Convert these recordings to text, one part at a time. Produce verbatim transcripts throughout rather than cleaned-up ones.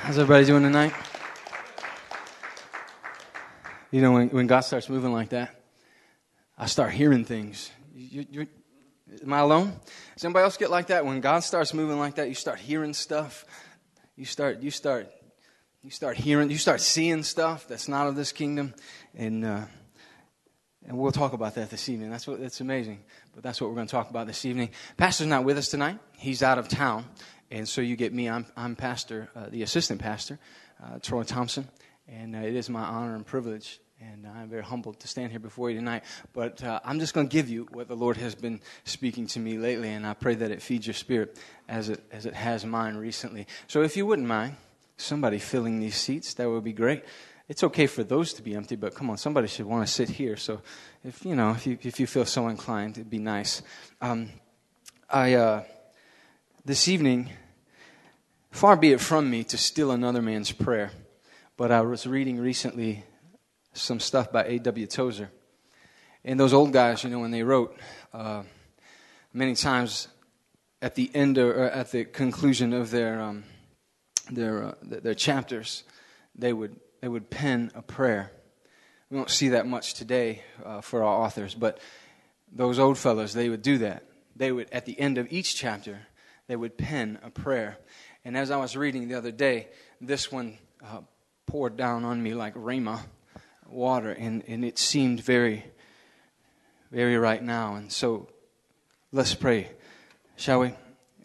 How's everybody doing tonight? You know, when, when God starts moving like that, I start hearing things. You, you, am I alone? Does anybody else get like that? When God starts moving like that, you start hearing stuff. You start, you start, you start hearing, you start seeing stuff that's not of this kingdom, and uh, and we'll talk about that this evening. That's what that's amazing. But that's what we're going to talk about this evening. Pastor's not with us tonight. He's out of town. And so you get me. I'm, I'm pastor, uh, the assistant pastor, uh, Troy Thompson. And uh, it is my honor and privilege. And I'm very humbled to stand here before you tonight. But uh, I'm just going to give you what the Lord has been speaking to me lately. And I pray that it feeds your spirit as it as it has mine recently. So if you wouldn't mind, somebody filling these seats, that would be great. It's okay for those to be empty, but come on, somebody should want to sit here. So if you know, if you if you feel so inclined, it'd be nice. Um, I uh, this evening. Far be it from me to steal another man's prayer, but I was reading recently some stuff by A W Tozer. And those old guys, you know, when they wrote, uh, many times at the end or at the conclusion of their um, their uh, their chapters, they would they would pen a prayer. We don't see that much today uh, for our authors, but those old fellows, they would do that. They would, at the end of each chapter, they would pen a prayer. And as I was reading the other day, this one uh, poured down on me like Rhema water, and, and it seemed very, very right now. And so let's pray, shall we?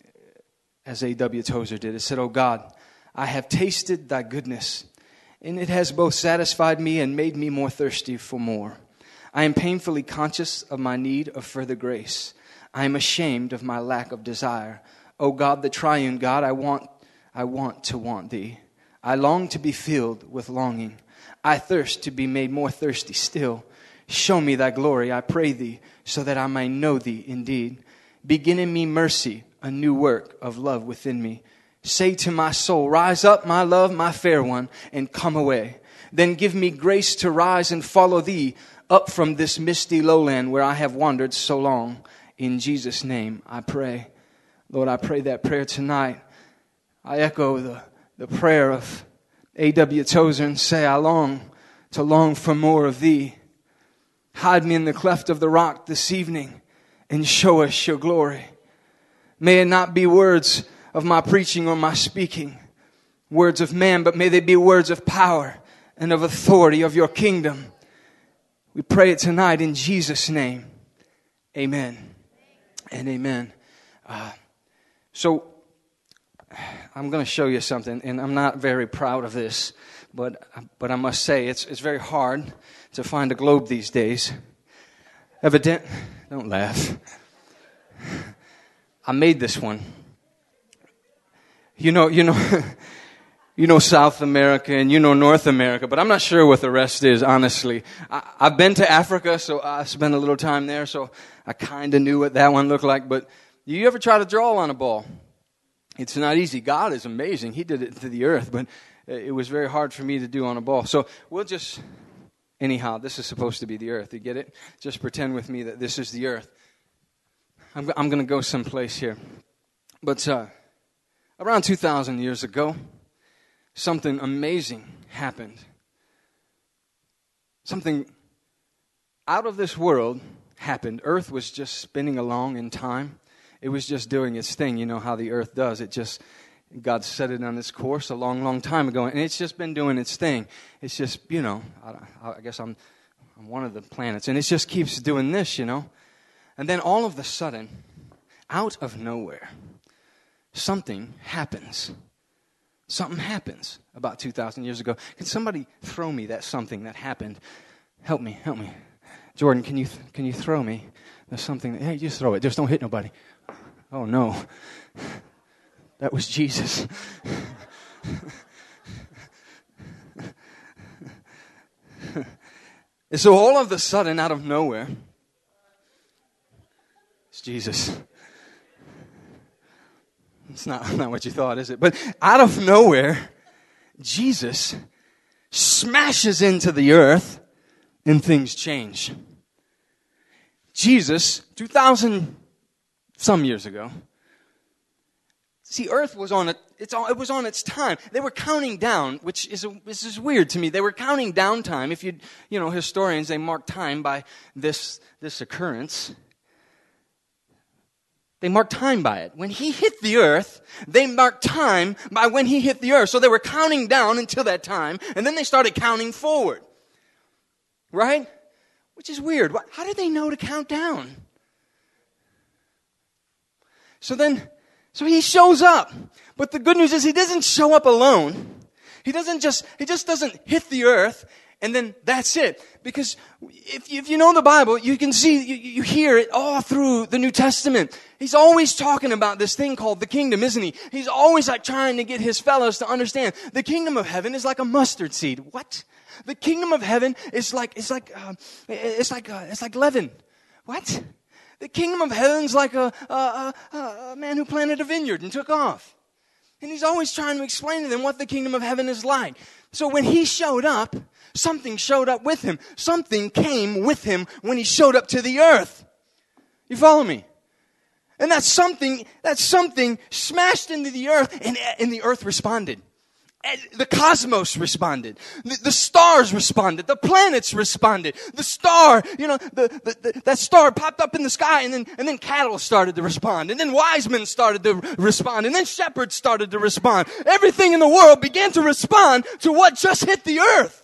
As A W Tozer did. It said, "Oh God, I have tasted thy goodness, and it has both satisfied me and made me more thirsty for more. I am painfully conscious of my need of further grace. I am ashamed of my lack of desire. O God, the triune God, I want, I want to want thee. I long to be filled with longing. I thirst to be made more thirsty still. Show me thy glory, I pray thee, so that I may know thee indeed. Begin in me mercy, a new work of love within me. Say to my soul, rise up, my love, my fair one, and come away. Then give me grace to rise and follow thee up from this misty lowland where I have wandered so long. In Jesus' name I pray." Lord, I pray that prayer tonight. I echo the, the prayer of A W Tozer and say, I long to long for more of thee. Hide me in the cleft of the rock this evening and show us your glory. May it not be words of my preaching or my speaking, words of man, but may they be words of power and of authority of your kingdom. We pray it tonight in Jesus' name. Amen and amen. Uh, So, I'm going to show you something, and I'm not very proud of this, but but I must say, it's it's very hard to find a globe these days. Evident, don't laugh. I made this one. You know, you know, you know South America and you know North America, but I'm not sure what the rest is, honestly. I, I've been to Africa, so I spent a little time there, so I kind of knew what that one looked like, but you ever try to draw on a ball? It's not easy. God is amazing. He did it to the earth, but it was very hard for me to do on a ball. So we'll just, anyhow, this is supposed to be the earth. You get it? Just pretend with me that this is the earth. I'm, I'm going to go someplace here. But uh, around two thousand years ago, something amazing happened. Something out of this world happened. Earth was just spinning along in time. It was just doing its thing. You know how the earth does. It just, God set it on its course a long, long time ago. And it's just been doing its thing. It's just, you know, I, I guess I'm, I'm one of the planets. And it just keeps doing this, you know. And then all of a sudden, out of nowhere, something happens. Something happens about two thousand years ago. Can somebody throw me that something that happened? Help me, help me. Jordan, can you th- can you throw me? There's something. That, hey, just throw it. Just don't hit nobody. Oh, no. That was Jesus. And so all of a sudden, out of nowhere, it's Jesus. It's not, not what you thought, is it? But out of nowhere, Jesus smashes into the earth and things change. Jesus, two thousand some years ago, See, Earth was on it. It's all, it was on its time. They were counting down, which is a, this is weird to me. They were counting down time. If you you know historians, they mark time by this this occurrence. They marked time by it. When he hit the earth, they marked time by when he hit the earth. So they were counting down until that time, and then they started counting forward. Right? Which is weird. How did they know to count down? So then, so he shows up. But the good news is he doesn't show up alone. He doesn't just, he just doesn't hit the earth and then that's it. Because if you, if you know the Bible, you can see, you, you hear it all through the New Testament. He's always talking about this thing called the kingdom, isn't he? He's always like trying to get his fellows to understand the kingdom of heaven is like a mustard seed. What? The kingdom of heaven is like, it's like, uh, it's like, uh, it's like leaven. What? The kingdom of heaven's like a, a, a, a man who planted a vineyard and took off. And he's always trying to explain to them what the kingdom of heaven is like. So when he showed up, something showed up with him. Something came with him when he showed up to the earth. You follow me? And that something, that something smashed into the earth, and, and the earth responded. The cosmos responded. The, the stars responded. The planets responded. The star, you know, the, the, the, that star popped up in the sky, and then and then cattle started to respond, and then wise men started to respond, and then shepherds started to respond. Everything in the world began to respond to what just hit the earth.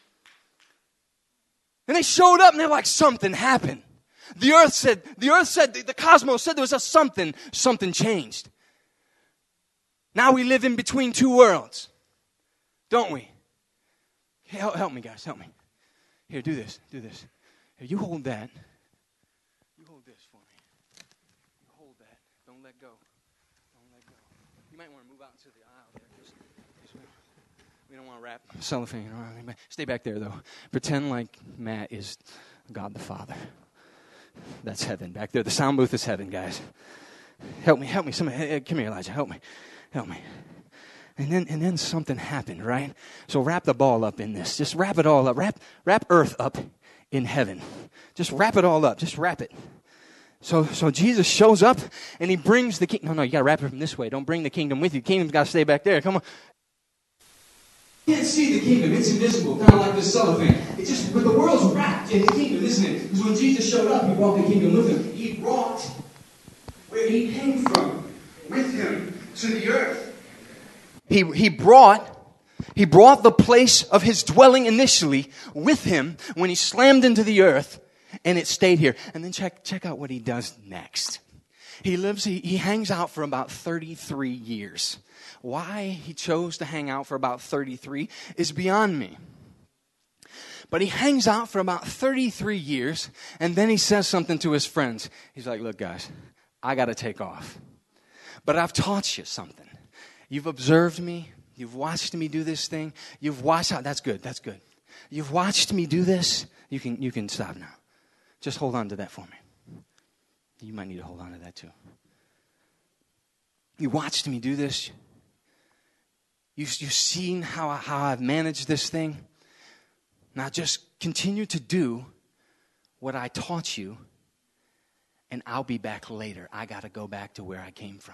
And they showed up, and they're like, something happened. The earth said, the earth said, the cosmos said there was a something, something changed. Now we live in between two worlds. Don't we? Help, help me, guys. Help me. Here, do this. Do this. Here, you hold that. You hold this for me. You hold that. Don't let go. Don't let go. You might want to move out into the aisle there. Just, just, we don't want to wrap cellophane around me. Stay back there, though. Pretend like Matt is God the Father. That's heaven back there. The sound booth is heaven, guys. Help me. Help me. Somebody, hey, come here, Elijah. Help me. Help me. And then and then something happened, right? So wrap the ball up in this. Just wrap it all up. Wrap wrap earth up in heaven. Just wrap it all up. Just wrap it. So so Jesus shows up and he brings the kingdom. No, no, you got to wrap it from this way. Don't bring the kingdom with you. The kingdom's got to stay back there. Come on. You can't see the kingdom. It's invisible, kind of like this cellophane. It's just, but the world's wrapped in the kingdom, isn't it? Because when Jesus showed up, he brought the kingdom with him. He brought where he came from with him to the earth. He he brought he brought the place of his dwelling initially with him when he slammed into the earth, and it stayed here. And then check check out what he does next. He lives he, he hangs out for about thirty-three years. Why he chose to hang out for about thirty-three is beyond me. But he hangs out for about thirty-three years, and then he says something to his friends. He's like, "Look, guys, I got to take off. But I've taught you something. You've observed me. You've watched me do this thing. You've watched how, that's good, that's good. You've watched me do this. You can, you can stop now. Just hold on to that for me. You might need to hold on to that too. You watched me do this. You, you've seen how, how I've managed this thing. Now just continue to do what I taught you, and I'll be back later. I got to go back to where I came from.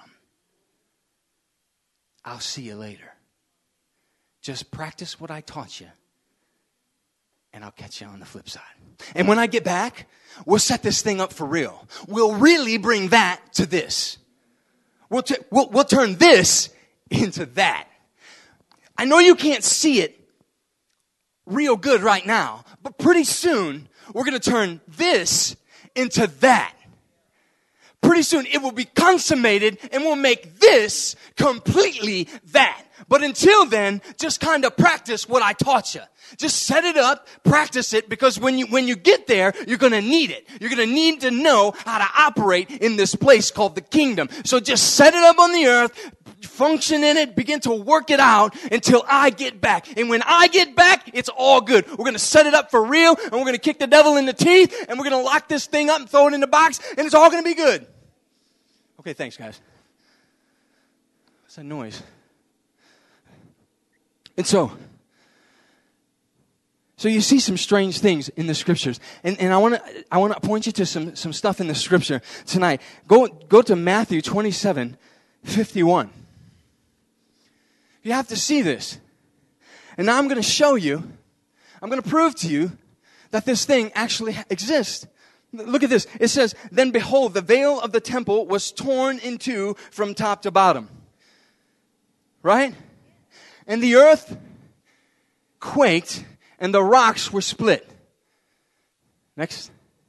I'll see you later. Just practice what I taught you, and I'll catch you on the flip side. And when I get back, we'll set this thing up for real. We'll really bring that to this. We'll, t- we'll, we'll turn this into that. I know you can't see it real good right now, but pretty soon, we're going to turn this into that. Pretty soon it will be consummated, and we'll make this completely that. But until then, just kind of practice what I taught you. Just set it up, practice it, because when you when you get there, you're going to need it. You're going to need to know how to operate in this place called the kingdom. So just set it up on the earth, function in it, begin to work it out until I get back. And when I get back, it's all good. We're going to set it up for real, and we're going to kick the devil in the teeth, and we're going to lock this thing up and throw it in the box, and it's all going to be good. Okay, thanks, guys. What's that noise? And so, so you see some strange things in the scriptures, and and I want to I want to point you to some some stuff in the scripture tonight. Go go to Matthew twenty-seven, fifty-one. You have to see this. And now I'm going to show you, I'm going to prove to you that this thing actually exists. Look at this. It says, then behold, the veil of the temple was torn in two from top to bottom. Right? And the earth quaked and the rocks were split. Next.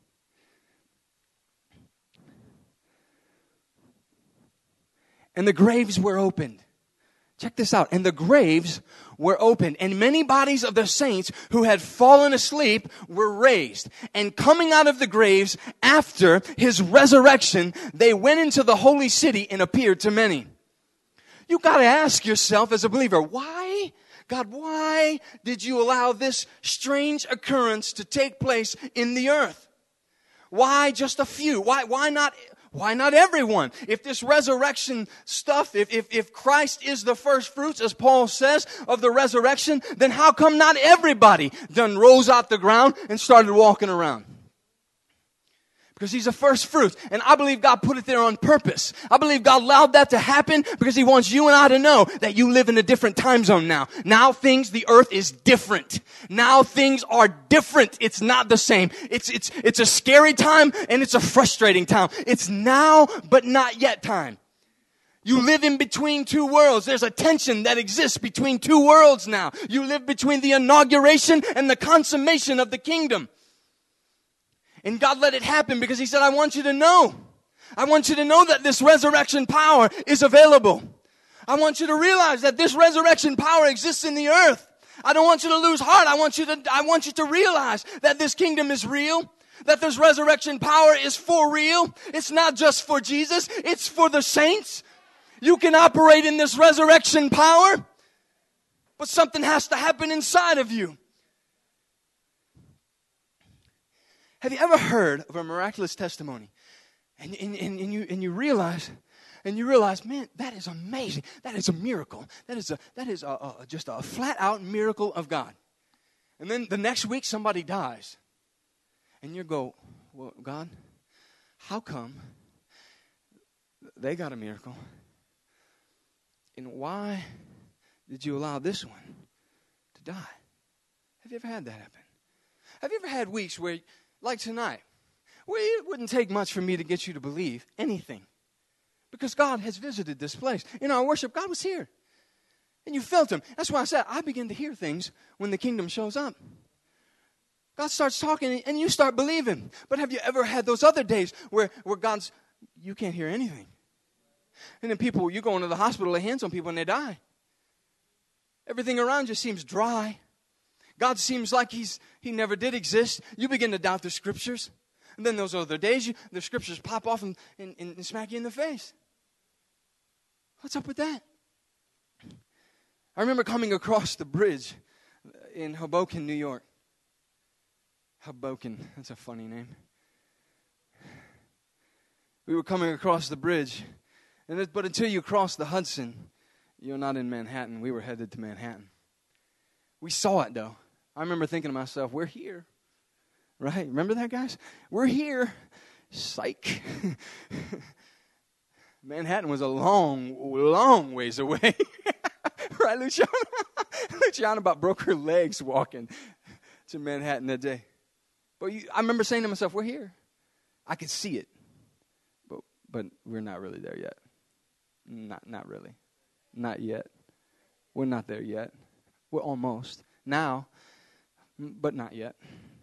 And the graves were opened. Check this out. And the graves were opened, and many bodies of the saints who had fallen asleep were raised. And coming out of the graves after his resurrection, they went into the holy city and appeared to many. You got to ask yourself as a believer, why, God, why did you allow this strange occurrence to take place in the earth? Why just a few? Why, why not Why not everyone? If this resurrection stuff, if, if, if Christ is the first fruits, as Paul says, of the resurrection, then how come not everybody done rose out the ground and started walking around? Because he's a first fruit. And I believe God put it there on purpose. I believe God allowed that to happen because he wants you and I to know that you live in a different time zone now. Now things, the earth is different. Now things are different. It's not the same. It's, it's, it's a scary time and it's a frustrating time. It's now, but not yet time. You live in between two worlds. There's a tension that exists between two worlds now. You live between the inauguration and the consummation of the kingdom. And God let it happen because he said, I want you to know. I want you to know that this resurrection power is available. I want you to realize that this resurrection power exists in the earth. I don't want you to lose heart. I want you to, I want you to realize that this kingdom is real. That this resurrection power is for real. It's not just for Jesus. It's for the saints. You can operate in this resurrection power, but something has to happen inside of you. Have you ever heard of a miraculous testimony? And, and, and, and, you, and you realize, and you realize, man, that is amazing. That is a miracle. That is a that is a, a, just a flat out miracle of God. And then the next week somebody dies. And you go, well, God, how come they got a miracle? And why did you allow this one to die? Have you ever had that happen? Have you ever had weeks where, like tonight, well, it wouldn't take much for me to get you to believe anything. Because God has visited this place. In our worship, God was here. And you felt him. That's why I said, I begin to hear things when the kingdom shows up. God starts talking and you start believing. But have you ever had those other days where, where God's, you can't hear anything? And then people, you go into the hospital, lay hands on people and they die. Everything around you seems dry. God seems like he's he never did exist. You begin to doubt the scriptures. And then those other days, you, the scriptures pop off and, and, and smack you in the face. What's up with that? I remember coming across the bridge in Hoboken, New York. Hoboken, that's a funny name. We were coming across the bridge. And it, but until you cross the Hudson, you're not in Manhattan. We were headed to Manhattan. We saw it, though. I remember thinking to myself, we're here. Right? Remember that, guys? We're here. Psych. Manhattan was a long, long ways away. Right, Luciana? Luciana about broke her legs walking to Manhattan that day. But you, I remember saying to myself, we're here. I could see it. But but we're not really there yet. Not not really. Not yet. We're not there yet. We're almost. Now, but not yet.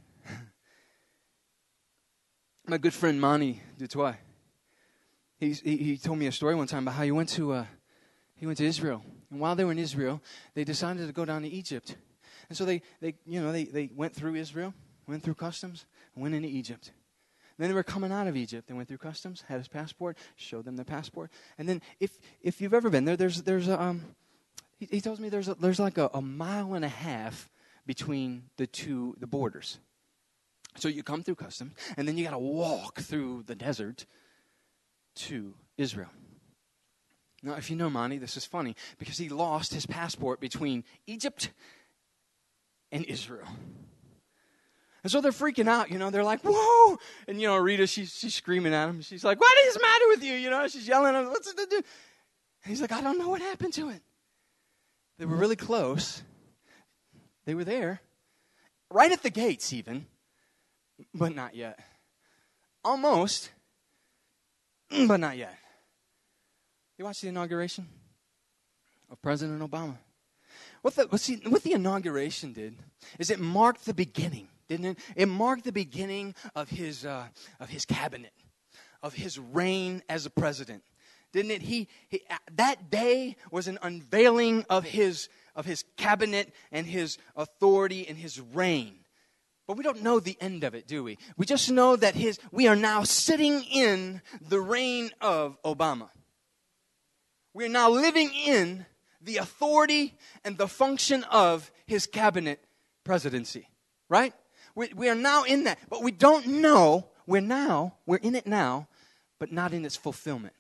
My good friend Monty Dutoit, he's, he he told me a story one time about how he went to uh, he went to Israel, and while they were in Israel, they decided to go down to Egypt, and so they they you know they they went through Israel, went through customs, and went into Egypt. Then they were coming out of Egypt. They went through customs, had his passport, showed them their passport, and then if if you've ever been there, there's there's a um he, he tells me there's a, there's like a, a mile and a half between the two the borders. So you come through customs, and then you got to walk through the desert to Israel. Now, if you know Monty, this is funny, because he lost his passport between Egypt and Israel. And so they're freaking out, you know. They're like, whoa! And, you know, Rita, she's, she's screaming at him. She's like, what is the matter with you? You know, she's yelling at him. What's it to do? And he's like, I don't know what happened to it. They were really close. They were there. Right at the gates even. But not yet. Almost. But not yet. You watch the inauguration of President Obama. What the, what, see, what the inauguration did is it marked the beginning, didn't it? It marked the beginning of his uh, of his cabinet, of his reign as a president, didn't it? He, he that day was an unveiling of his of his cabinet and his authority and his reign. But we don't know the end of it, do we? We just know that his we are now sitting in the reign of Obama. We are now living in the authority and the function of his cabinet presidency, right? We, we are now in that, but we don't know. We're now, we're in it now, but not in its fulfillment.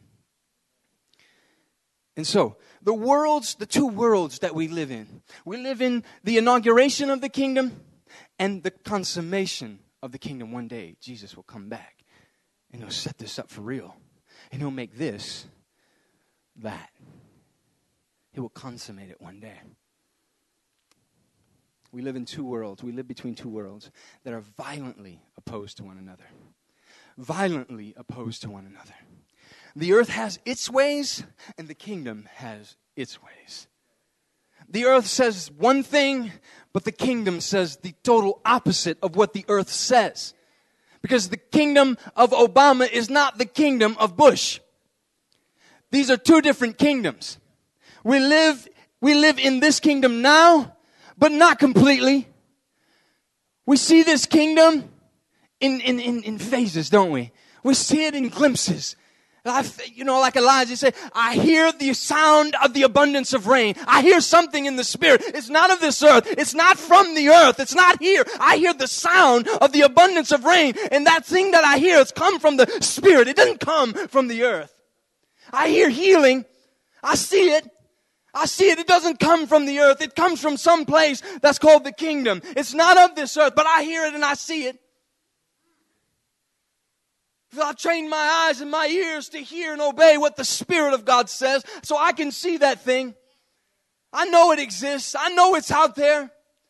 And so, the worlds, the two worlds that we live in, we live in the inauguration of the kingdom and the consummation of the kingdom. One day, Jesus will come back and he'll set this up for real. And he'll make this that. He will consummate it one day. We live in two worlds. We live between two worlds that are violently opposed to one another. Violently opposed to one another. The earth has its ways, and the kingdom has its ways. The earth says one thing, but the kingdom says the total opposite of what the earth says. Because the kingdom of Obama is not the kingdom of Bush. These are two different kingdoms. We live, we live in this kingdom now, but not completely. We see this kingdom in, in, in, in phases, don't we? We see it in glimpses. I, you know, like Elijah said, I hear the sound of the abundance of rain. I hear something in the spirit. It's not of this earth. It's not from the earth. It's not here. I hear the sound of the abundance of rain. And that thing that I hear, it's come from the spirit. It doesn't come from the earth. I hear healing. I see it. I see it. It doesn't come from the earth. It comes from some place that's called the kingdom. It's not of this earth, but I hear it and I see it. I've trained my eyes and my ears to hear and obey what the Spirit of God says, so I can see that thing. I know it exists. I know it's out there.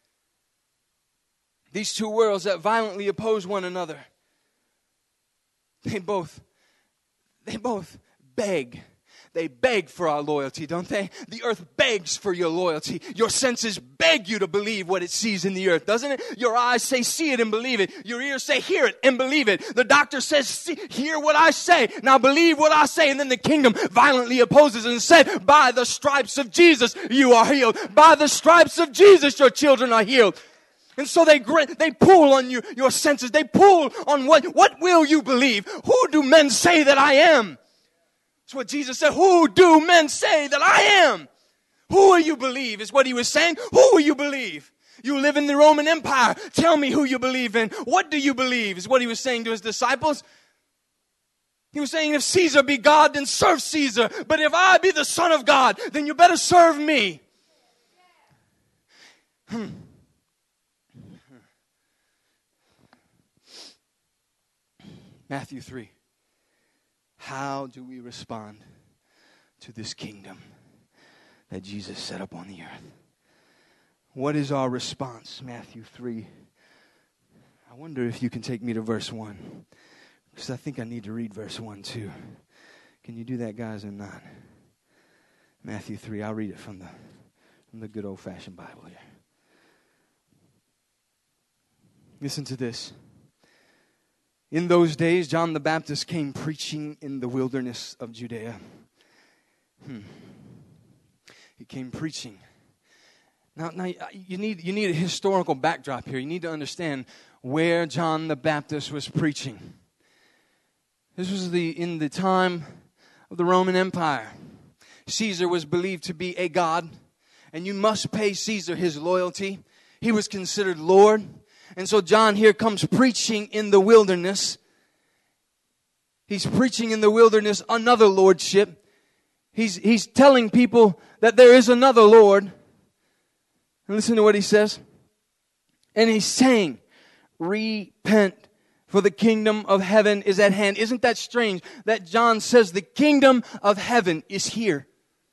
These two worlds that violently oppose one another, they both, they both beg. They beg for our loyalty, don't they? The earth begs for your loyalty. Your senses beg you to believe what it sees in the earth, doesn't it? Your eyes say, see it and believe it. Your ears say, hear it and believe it. The doctor says, see, hear what I say. Now believe what I say. And then the kingdom violently opposes and said, by the stripes of Jesus, you are healed. By the stripes of Jesus, your children are healed. And so they they pull on you, your senses. They pull on what, what will you believe? Who do men say that I am? That's what Jesus said. Who do men say that I am? Who will you believe is what he was saying. Who will you believe? You live in the Roman Empire. Tell me who you believe in. What do you believe is what he was saying to his disciples. He was saying, if Caesar be God, then serve Caesar. But if I be the Son of God, then you better serve me. Hmm. Matthew three. How do we respond to this kingdom that Jesus set up on the earth? What is our response? Matthew three. I wonder if you can take me to verse one. Because I think I need to read verse one too. Can you do that, guys, or not? Matthew three. I'll read it from the, from the good old-fashioned Bible here. Listen to this. In those days, John the Baptist came preaching in the wilderness of Judea. Hmm. He came preaching. Now, now you need you need a historical backdrop here. You need to understand where John the Baptist was preaching. This was the in the time of the Roman Empire. Caesar was believed to be a god, and you must pay Caesar his loyalty. He was considered Lord. And so John here comes preaching in the wilderness. He's preaching in the wilderness another lordship. He's, he's telling people that there is another Lord. And listen to what he says. And he's saying, repent, for the kingdom of heaven is at hand. Isn't that strange that John says the kingdom of heaven is here?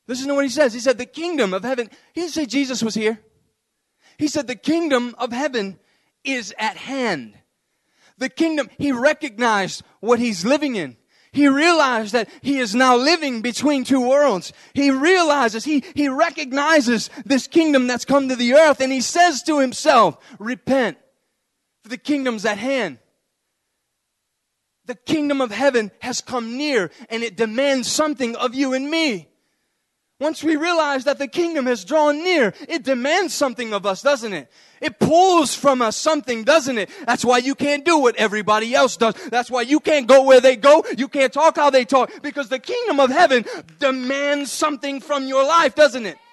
Listen to what he says. He said, the kingdom of heaven. He didn't say Jesus was here. He said, the kingdom of heaven is at hand. The kingdom, he recognized what he's living in. He realized that he is now living between two worlds. He realizes, he, he recognizes this kingdom that's come to the earth, and he says to himself, repent, for the kingdom's at hand. The kingdom of heaven has come near, and it demands something of you and me. Once we realize that the kingdom has drawn near, it demands something of us, doesn't it? It pulls from us something, doesn't it? That's why you can't do what everybody else does. That's why you can't go where they go. You can't talk how they talk. Because the kingdom of heaven demands something from your life, doesn't it?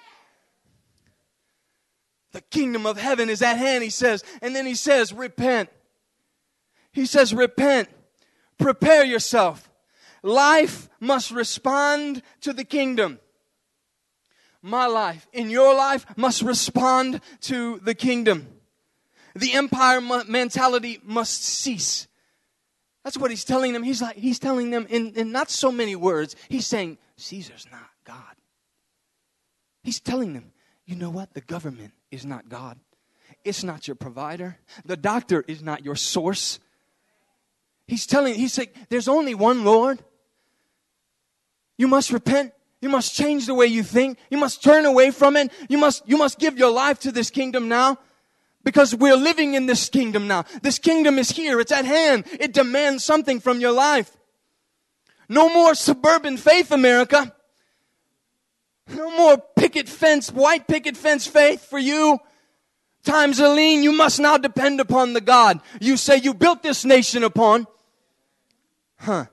The kingdom of heaven is at hand, he says. And then he says, repent. He says, repent. Prepare yourself. Life must respond to the kingdom. My life, in your life, must respond to the kingdom. The empire mentality must cease. That's what he's telling them. He's like, he's telling them in, in not so many words. He's saying, Caesar's not God. He's telling them, you know what? The government is not God. It's not your provider. The doctor is not your source. He's telling, he's saying, there's only one Lord. You must repent. You must change the way you think. You must turn away from it. You must, you must give your life to this kingdom now. Because we're living in this kingdom now. This kingdom is here. It's at hand. It demands something from your life. No more suburban faith, America. No more picket fence, white picket fence faith for you. Times are lean. You must now depend upon the God you say you built this nation upon. Huh.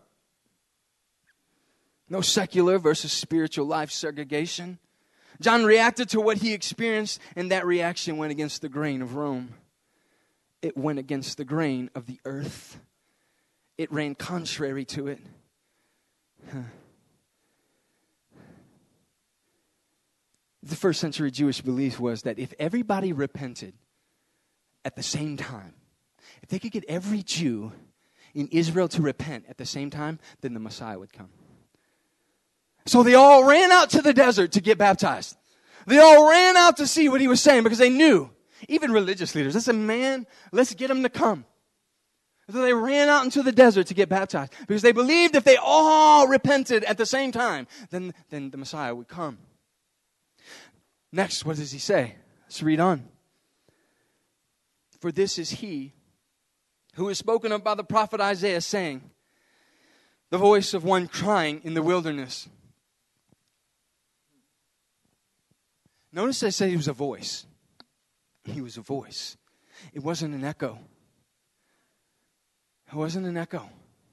No secular versus spiritual life segregation. John reacted to what he experienced, and that reaction went against the grain of Rome. It went against the grain of the earth. It ran contrary to it. Huh. The first century Jewish belief was that if everybody repented at the same time, if they could get every Jew in Israel to repent at the same time, then the Messiah would come. So they all ran out to the desert to get baptized. They all ran out to see what he was saying because they knew, even religious leaders, they said, man, let's get him to come. So they ran out into the desert to get baptized because they believed if they all repented at the same time, then, then the Messiah would come. Next, what does he say? Let's read on. For this is he who is spoken of by the prophet Isaiah, saying, the voice of one crying in the wilderness. Notice I said he was a voice. He was a voice. It wasn't an echo. It wasn't an echo.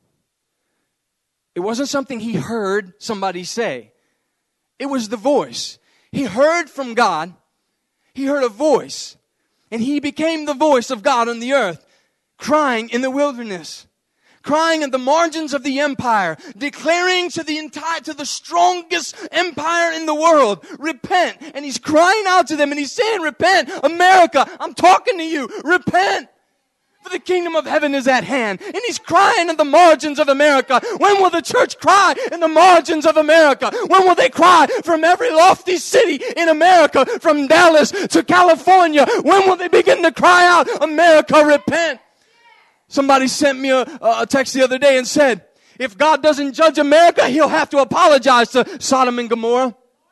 It wasn't something he heard somebody say. It was the voice. He heard from God. He heard a voice. And he became the voice of God on the earth, crying in the wilderness. Crying at the margins of the empire, declaring to the entire, to the strongest empire in the world, repent. And he's crying out to them and he's saying, repent. America, I'm talking to you. Repent. For the kingdom of heaven is at hand. And he's crying at the margins of America. When will the church cry in the margins of America? When will they cry from every lofty city in America, from Dallas to California? When will they begin to cry out, America, repent? Somebody sent me a, a text the other day and said, if God doesn't judge America, he'll have to apologize to Sodom and Gomorrah.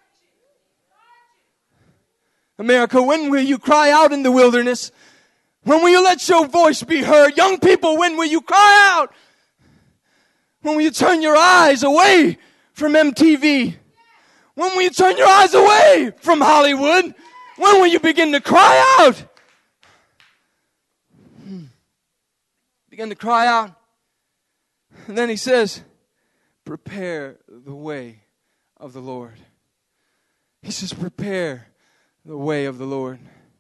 America, when will you cry out in the wilderness? When will you let your voice be heard? Young people, when will you cry out? When will you turn your eyes away from M T V? When will you turn your eyes away from Hollywood? When will you begin to cry out? Begin to cry out. And then he says, prepare the way of the Lord. He says, prepare the way of the Lord.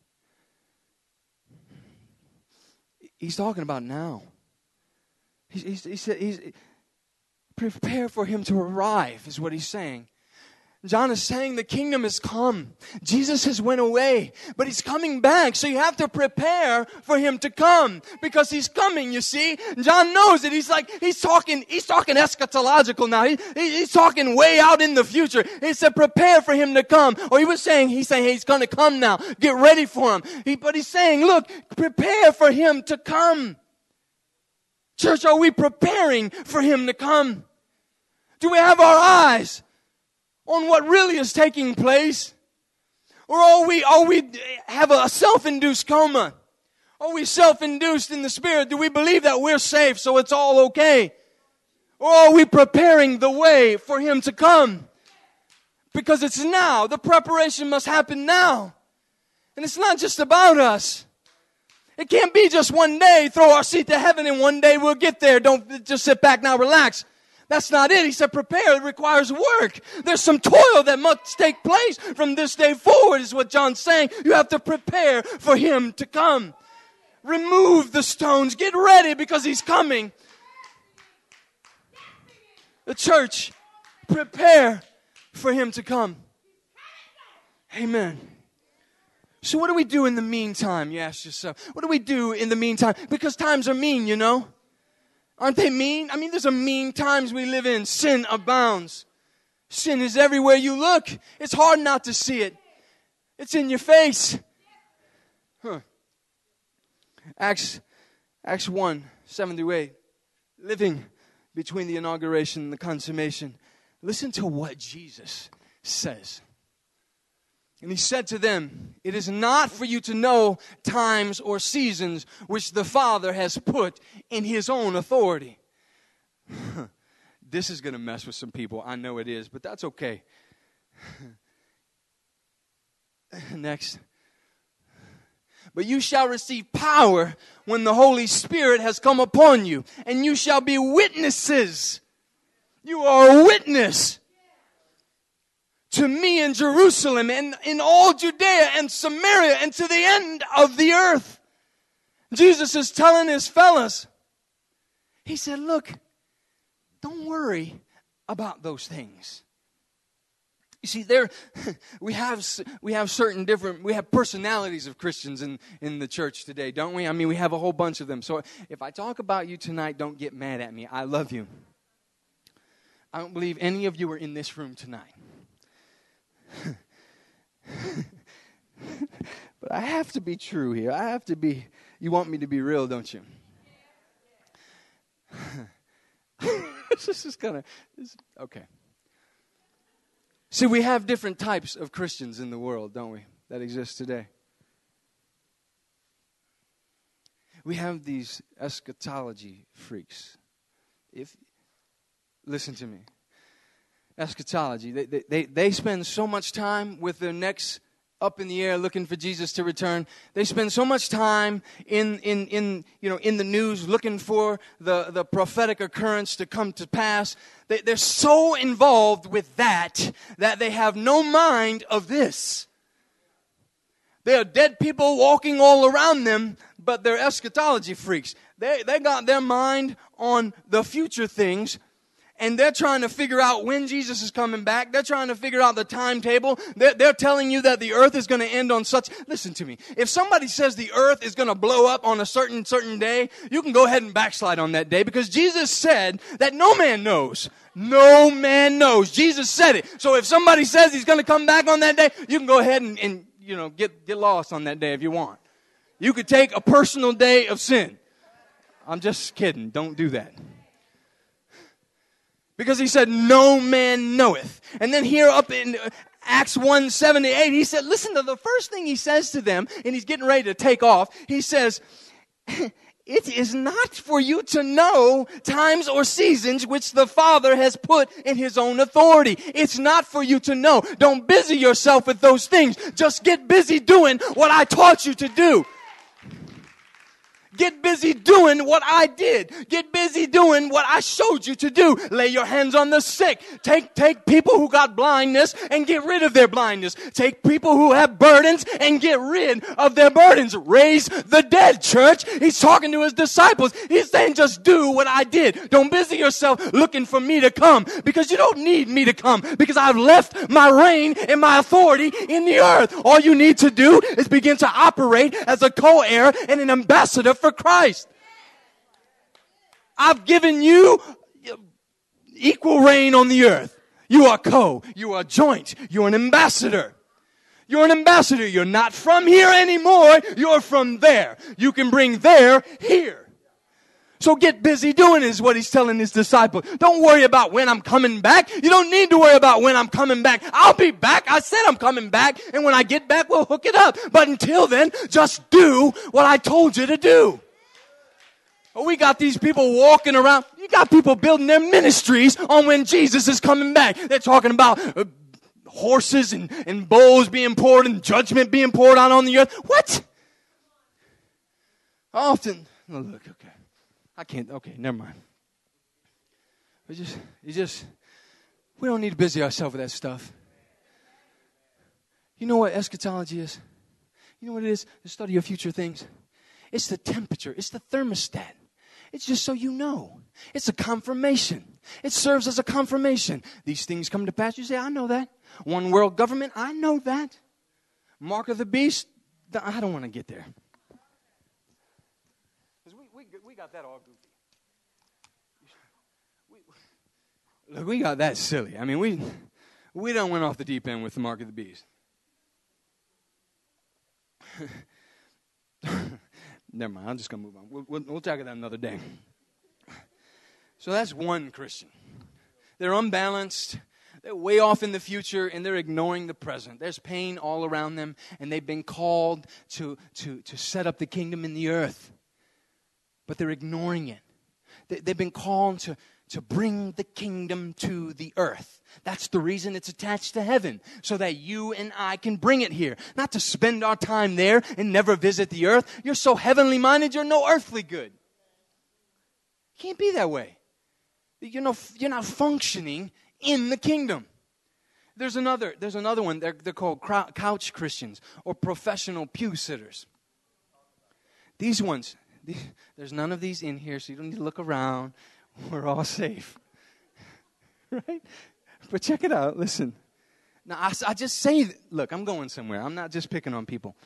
He's talking about now. He, he, he said, he's, prepare for him to arrive, is what he's saying. John is saying the kingdom has come. Jesus has went away, but He's coming back. So you have to prepare for Him to come because He's coming, you see. John knows it. He's like, he's talking, he's talking eschatological now. He, he, he's talking way out in the future. He said, prepare for Him to come. Or he was saying, he's saying, hey, He's going to come now. Get ready for Him. He, but He's saying, look, prepare for Him to come. Church, are we preparing for Him to come? Do we have our eyes on what really is taking place? Or are we, are we have a self-induced coma? Are we self-induced in the spirit? Do we believe that we're safe so it's all okay? Or are we preparing the way for Him to come? Because it's now. The preparation must happen now. And it's not just about us. It can't be just one day, throw our seat to heaven and one day we'll get there. Don't just sit back now, relax. That's not it. He said prepare. It requires work. There's some toil that must take place from this day forward is what John's saying. You have to prepare for Him to come. Remove the stones. Get ready because He's coming. The church, prepare for Him to come. Amen. So what do we do in the meantime? You ask yourself. What do we do in the meantime? Because times are mean, you know. Aren't they mean? I mean, there's a mean times we live in. Sin abounds. Sin is everywhere you look. It's hard not to see it. It's in your face. Huh. Acts, Acts one, seven through eight. Living between the inauguration and the consummation. Listen to what Jesus says. And He said to them, it is not for you to know times or seasons which the Father has put in His own authority. This is going to mess with some people. I know it is, but that's okay. Next. But you shall receive power when the Holy Spirit has come upon you, and you shall be witnesses. You are a witness to me in Jerusalem and in all Judea and Samaria and to the end of the earth. Jesus is telling His fellas, He said, look, don't worry about those things. You see, there we have we have certain different, we have personalities of Christians in, in the church today, don't we? I mean, we have a whole bunch of them. So if I talk about you tonight, don't get mad at me. I love you. I don't believe any of you are in this room tonight. But I have to be true here. I have to be, you want me to be real, don't you? This is kind of, okay. See, we have different types of Christians in the world, don't we, that exist today. We have these eschatology freaks. If, listen to me. Eschatology. They, they, they, they spend so much time with their necks up in the air looking for Jesus to return. They spend so much time in, in, in, you know, in the news looking for the, the prophetic occurrence to come to pass. They, they're so involved with that that they have no mind of this. There are dead people walking all around them, but they're eschatology freaks. They, they got their mind on the future things. And they're trying to figure out when Jesus is coming back. They're trying to figure out the timetable. They're, they're telling you that the earth is going to end on such... Listen to me. If somebody says the earth is going to blow up on a certain, certain day, you can go ahead and backslide on that day because Jesus said that no man knows. No man knows. Jesus said it. So if somebody says He's going to come back on that day, you can go ahead and, and you know, get, get lost on that day if you want. You could take a personal day of sin. I'm just kidding. Don't do that. Because He said, no man knoweth. And then here up in Acts one, seven to eight, He said, listen to the first thing He says to them, and He's getting ready to take off. He says, it is not for you to know times or seasons which the Father has put in His own authority. It's not for you to know. Don't busy yourself with those things. Just get busy doing what I taught you to do. Get busy doing what I did. Get busy doing what I showed you to do. Lay your hands on the sick. Take, take people who got blindness and get rid of their blindness. Take people who have burdens and get rid of their burdens. Raise the dead, church. He's talking to his disciples. He's saying, just do what I did. Don't busy yourself looking for me to come, because you don't need me to come, because I've left my reign and my authority in the earth. All you need to do is begin to operate as a co-heir and an ambassador for Christ. I've given you equal reign on the earth. You are co. You are joint. You're an ambassador. You're an ambassador. You're not from here anymore. You're from there. You can bring there here. So get busy doing is what he's telling his disciples. Don't worry about when I'm coming back. You don't need to worry about when I'm coming back. I'll be back. I said I'm coming back. And when I get back, we'll hook it up. But until then, just do what I told you to do. We got these people walking around. You got people building their ministries on when Jesus is coming back. They're talking about uh, horses and, and bowls being poured and judgment being poured out on the earth. What? Often, oh, look, okay. I can't, okay, never mind. We just, you just, we don't need to busy ourselves with that stuff. You know what eschatology is? You know what it is? The study of future things. It's the temperature. It's the thermostat. It's just so you know. It's a confirmation. It serves as a confirmation. These things come to pass. You say, I know that. One world government, I know that. Mark of the beast, I don't want to get there. We got that all goofy. We, look, we got that silly. I mean, we we done went off the deep end with the mark of the beast. Never mind. I'm just gonna move on. We'll, we'll, we'll talk about that another day. So that's one Christian. They're unbalanced. They're way off in the future, and they're ignoring the present. There's pain all around them, and they've been called to to to set up the kingdom in the earth. But they're ignoring it. They've been called to, to bring the kingdom to the earth. That's the reason it's attached to heaven, so that you and I can bring it here. Not to spend our time there and never visit the earth. You're so heavenly minded, you're no earthly good. Can't be that way. You're, no, you're not functioning in the kingdom. There's another, there's another one. They're, they're called couch Christians or professional pew sitters. These ones... There's none of these in here, so you don't need to look around. We're all safe. Right? But check it out. Listen. Now, I, I just say, look, I'm going somewhere. I'm not just picking on people.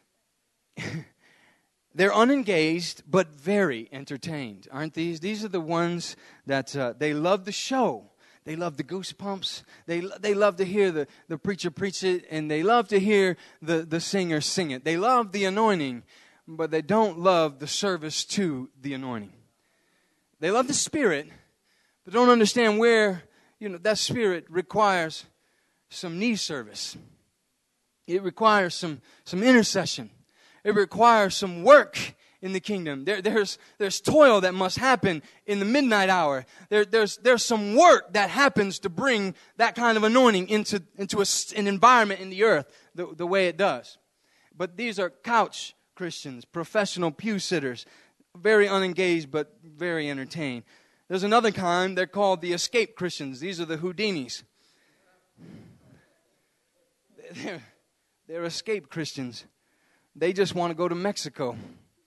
They're unengaged, but very entertained, aren't these? These are the ones that uh, they love the show. They love the goosebumps. They they love to hear the, the preacher preach it, and they love to hear the, the singer sing it. They love the anointing, but they don't love the service to the anointing. They love the Spirit, but don't understand where, you know, that Spirit requires some knee service. It requires some, some intercession. It requires some work in the kingdom. There, there's, there's toil that must happen in the midnight hour. There, there's, there's some work that happens to bring that kind of anointing into, into a, an environment in the earth the, the way it does. But these are couch Christians, professional pew sitters, very unengaged but very entertained. There's another kind, they're called the escape Christians. These are the Houdinis. They're, they're escape Christians. They just want to go to Mexico.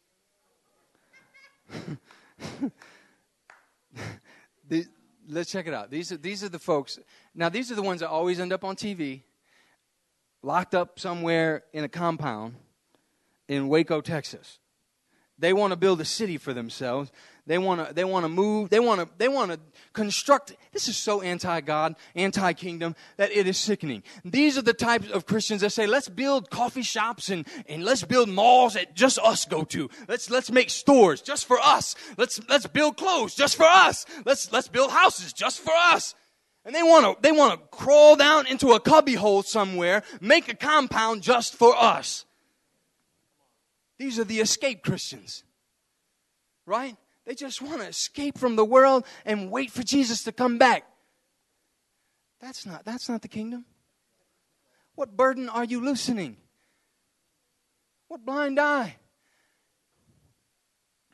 the, let's check it out. These are, these are the folks. Now, these are the ones that always end up on T V, locked up somewhere in a compound in Waco, Texas. They want to build a city for themselves. They want to they want to move. They want to they want to construct. This is so anti-God, anti-kingdom that it is sickening. These are the types of Christians that say, let's build coffee shops and, and let's build malls that just us go to. Let's let's make stores just for us. Let's let's build clothes just for us. Let's let's build houses just for us. And they want to they want to crawl down into a cubbyhole somewhere, make a compound just for us. These are the escape Christians, right? They just want to escape from the world and wait for Jesus to come back. That's not, that's not the kingdom. What burden are you loosening? What blind eye?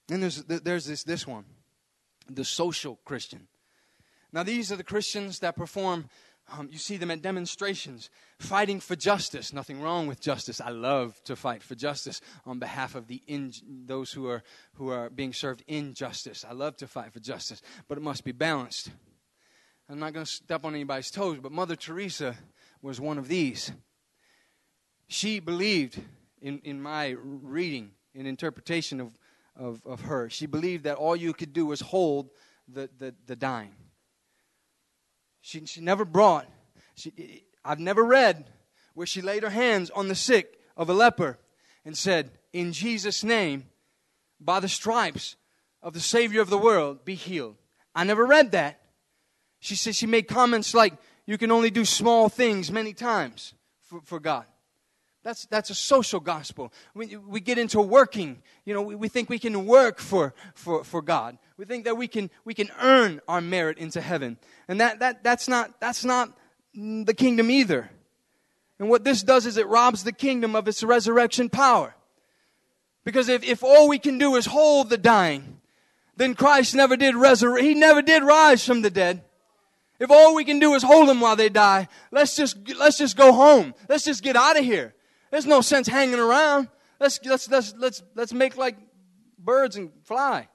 And there's there's this this one, the social Christian. Now these are the Christians that perform. Um, you see them at demonstrations, fighting for justice. Nothing wrong with justice. I love to fight for justice on behalf of the in, those who are who are being served injustice. I love to fight for justice, but it must be balanced. I'm not going to step on anybody's toes, but Mother Teresa was one of these. She believed, in, in my reading and interpretation of, of, of her, she believed that all you could do was hold the, the, the dying. She, she never brought, she, I've never read where she laid her hands on the sick of a leper and said, in Jesus' name, by the stripes of the Savior of the world, be healed. I never read that. She said she made comments like, you can only do small things many times for, for God. That's that's a social gospel. We, we get into working. You know, we, we think we can work for, for, for God. We think that we can we can earn our merit into heaven. And that, that that's not that's not the kingdom either. And what this does is it robs the kingdom of its resurrection power. Because if, if all we can do is hold the dying, then Christ never did resurrect. He never did rise from the dead. If all we can do is hold them while they die, let's just let's just go home. Let's just get out of here. There's no sense hanging around. Let's let's let's let's let's make like birds and fly.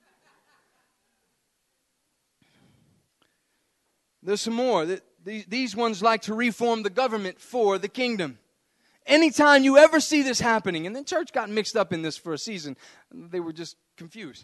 There's some more. These ones like to reform the government for the kingdom. Anytime you ever see this happening, and the church got mixed up in this for a season, they were just confused.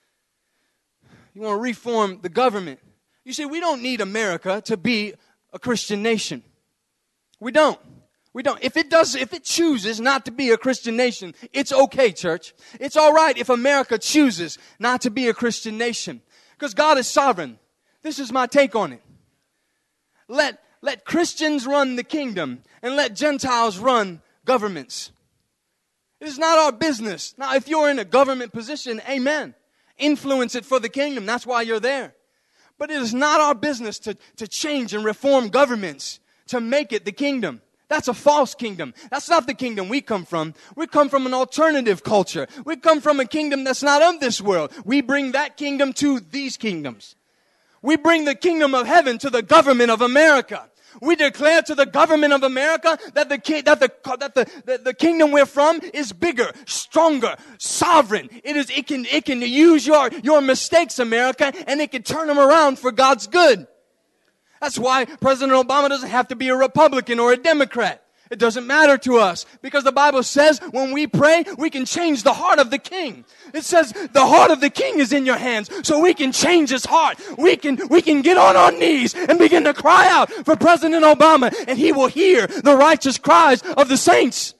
You want to reform the government. You see, we don't need America to be a Christian nation. We don't. We don't. If it does, if it chooses not to be a Christian nation, it's okay, church. It's all right if America chooses not to be a Christian nation. Because God is sovereign. This is my take on it. Let, let Christians run the kingdom and let Gentiles run governments. It is not our business. Now, if you're in a government position, amen. Influence it for the kingdom. That's why you're there. But it is not our business to, to change and reform governments to make it the kingdom. That's a false kingdom. That's not the kingdom we come from. We come from an alternative culture. We come from a kingdom that's not of this world. We bring that kingdom to these kingdoms. We bring the kingdom of heaven to the government of America. We declare to the government of America that the ki- that the that the, the the kingdom we're from is bigger, stronger, sovereign. It is it can it can use your your mistakes, America, and it can turn them around for God's good. That's why President Obama doesn't have to be a Republican or a Democrat. It doesn't matter to us because the Bible says when we pray, we can change the heart of the king. It says the heart of the king is in your hands, so we can change his heart. We can, we can get on our knees and begin to cry out for President Obama, and he will hear the righteous cries of the saints.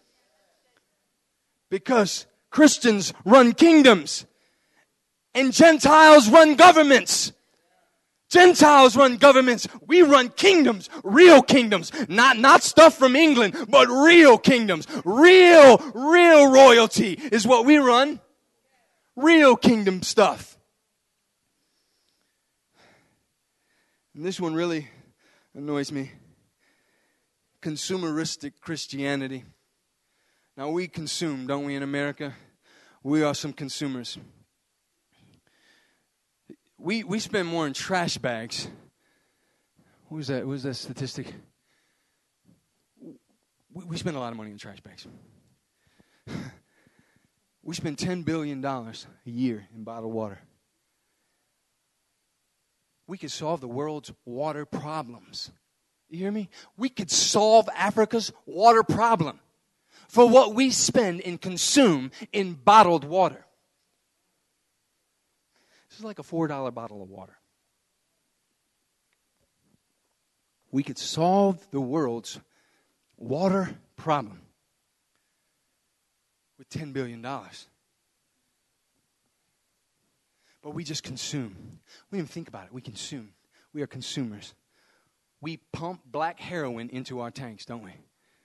Because Christians run kingdoms and Gentiles run governments. Gentiles run governments. We run kingdoms, real kingdoms. Not, not stuff from England, but real kingdoms. Real, real royalty is what we run. Real kingdom stuff. And this one really annoys me. Consumeristic Christianity. Now we consume, don't we, in America? We are some consumers. We we spend more in trash bags. What was that? What was that statistic? We, we spend a lot of money in trash bags. We spend ten billion dollars a year in bottled water. We could solve the world's water problems. You hear me? We could solve Africa's water problem for what we spend and consume in bottled water. This is like a four dollar bottle of water. We could solve the world's water problem with ten billion dollars. But we just consume. We don't even think about it. We consume. We are consumers. We pump black heroin into our tanks, don't we?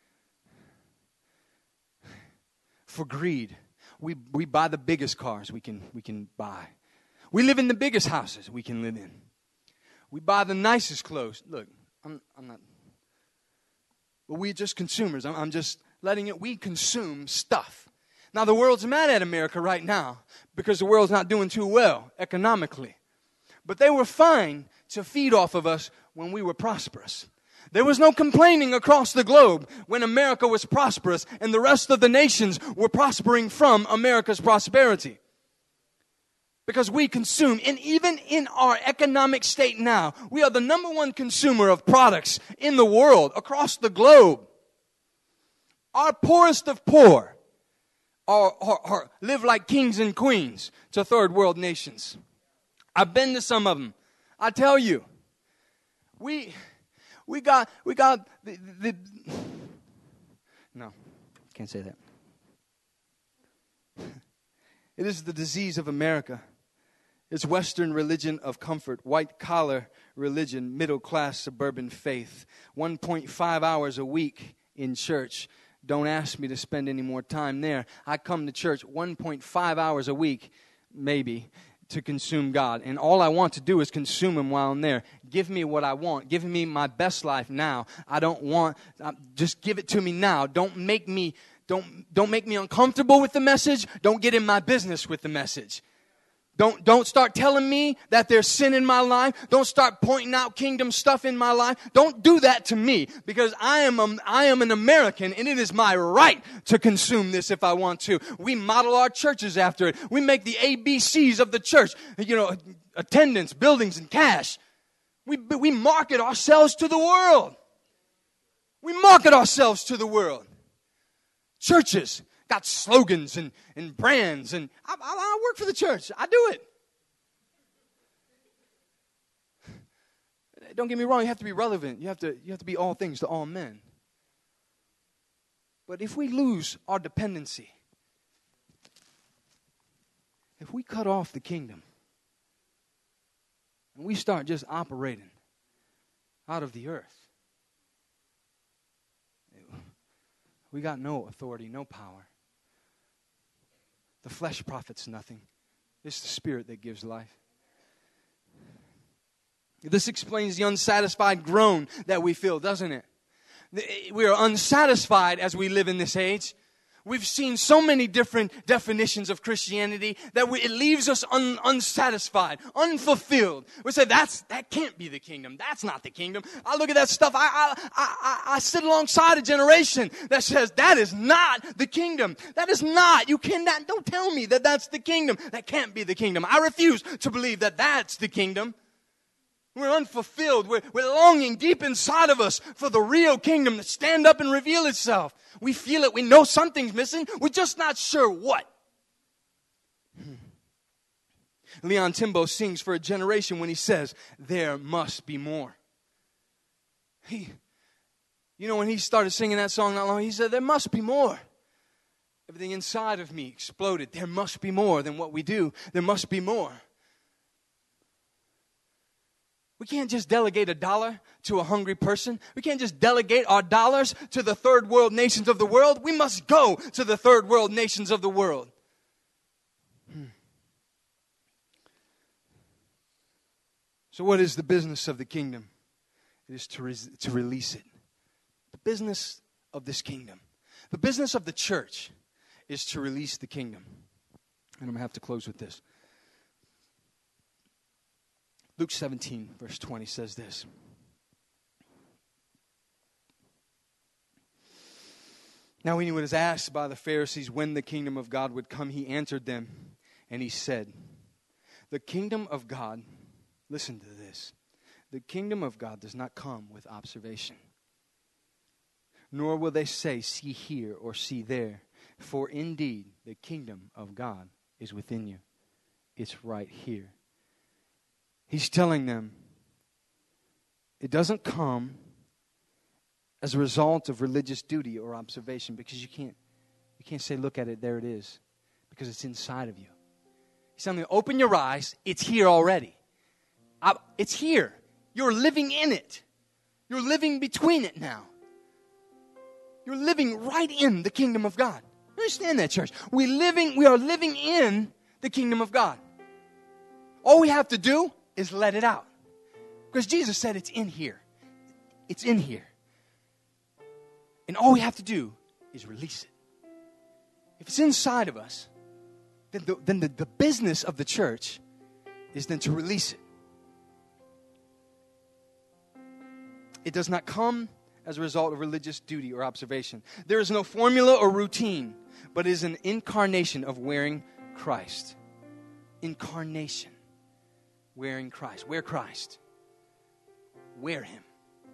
For greed. We we buy the biggest cars we can we can buy. We live in the biggest houses we can live in. We buy the nicest clothes. Look, I'm, I'm not. But we're just consumers. I'm, I'm just letting it. We consume stuff Now, the world's mad at America right now because the world's not doing too well economically. But they were fine to feed off of us when we were prosperous. There was no complaining across the globe when America was prosperous and the rest of the nations were prospering from America's prosperity. Because we consume, and even in our economic state now, we are the number one consumer of products in the world, across the globe. Our poorest of poor are, are, are live like kings and queens to third world nations. I've been to some of them. I tell you, we we got we got the, the no, can't say that. It is the disease of America. It's Western religion of comfort, white-collar religion, middle-class suburban faith. one point five hours a week in church. Don't ask me to spend any more time there. I come to church one point five hours a week, maybe, to consume God. And all I want to do is consume Him while I'm there. Give me what I want. Give me my best life now. I don't want, uh, just give it to me now. Don't make me, don't, don't make me uncomfortable with the message. Don't get in my business with the message. Don't, don't start telling me that there's sin in my life. Don't start pointing out kingdom stuff in my life. Don't do that to me, because I am a, I am an American and it is my right to consume this if I want to. We model our churches after it. We make the A B Cs of the church, you know, attendance, buildings, and cash. We, we market ourselves to the world. We market ourselves to the world. Churches got slogans and, and brands, and I, I, I work for the church. I do it. Don't get me wrong, you have to be relevant. You have to, you have to be all things to all men. But if we lose our dependency, if we cut off the kingdom, and we start just operating out of the earth, we got no authority, no power. The flesh profits nothing. It's the Spirit that gives life. This explains the unsatisfied groan that we feel, doesn't it? We are unsatisfied as we live in this age. We've seen so many different definitions of Christianity that we, it leaves us un, unsatisfied, unfulfilled. We say, that's, that can't be the kingdom. That's not the kingdom. I look at that stuff. I, I, I, I sit alongside a generation that says, that is not the kingdom. That is not. You cannot, don't tell me that that's the kingdom. That can't be the kingdom. I refuse to believe that that's the kingdom. We're unfulfilled. We're, we're longing deep inside of us for the real kingdom to stand up and reveal itself. We feel it. We know something's missing. We're just not sure what. Hmm. Leon Timbo sings for a generation when he says, there must be more. He, you know, when he started singing that song not long, he said, there must be more. Everything inside of me exploded. There must be more than what we do. There must be more. We can't just delegate a dollar to a hungry person. We can't just delegate our dollars to the third world nations of the world. We must go to the third world nations of the world. Hmm. So what is the business of the kingdom? It is to, re- to release it. The business of this kingdom. The business of the church is to release the kingdom. And I'm going to have to close with this. Luke seventeen, verse twenty says this. Now when he was asked by the Pharisees when the kingdom of God would come, he answered them, and he said, the kingdom of God, listen to this, the kingdom of God does not come with observation, nor will they say, see here or see there, for indeed the kingdom of God is within you. It's right here. He's telling them it doesn't come as a result of religious duty or observation, because you can't you can't say, look at it, there it is, because it's inside of you. He's telling them, open your eyes, it's here already. I, it's here. You're living in it. You're living between it now. You're living right in the kingdom of God. Understand that, church? We living we are living in the kingdom of God. All we have to do is let it out. Because Jesus said it's in here. It's in here. And all we have to do is release it. if it's inside of us, then the, then the, the business of the church is then to release it. It does not come as a result of religious duty or observation. There is no formula or routine, but it is an incarnation of wearing Christ. Incarnation. Wearing Christ. Wear Christ. Wear Him.